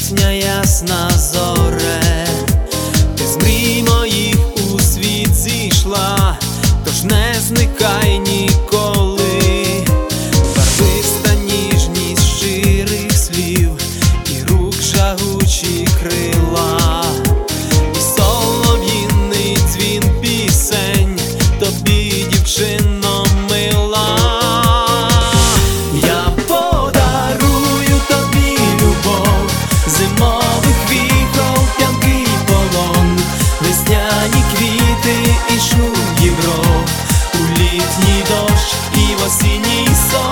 пісня ясна зоре, ти з мрій моїх у світ зійшла, тож не зникай ніколи. Барвиста ніжність щирих слів і рук жагучі крила, і солов'їний дзвін пісень тобі, дівчино мила. Я подарую тобі любов, зимових віхов п'янкий полон, весняні квіти і шум їх бров, у літній дощ і в осінній сон.